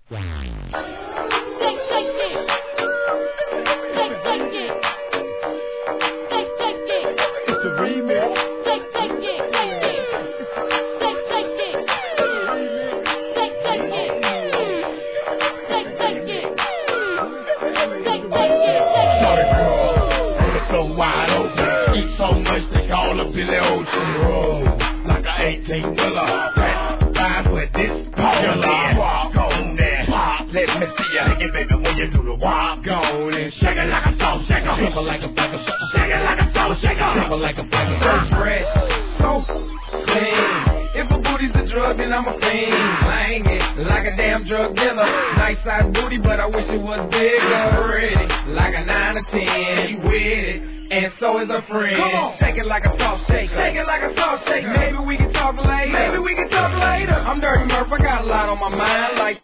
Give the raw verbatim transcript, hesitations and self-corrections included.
It's the remix. Wide open, eat so much they call up Billy Ocean. Roll like a eighteen wheeler. Ride with this killer. Walk on there, pop. Let me see you hang it, baby, when you do the walk on and shake it like a salt shaker. Shake it like a bag of shake it like a salt shaker. Shake it like a bag of so fresh, so clean. If a booty's a drug, then I'm a fiend. Slang it like a damn drug dealer. Nice size booty, but I wish it was bigger. Pretty like a nine or ten. You with it. And so is a friend. Come on. Shake it like a salt shaker. Shake it like a salt shaker. Maybe we can talk later. Maybe we can talk later. I'm Dirty Murph. I got a lot on my mind. Like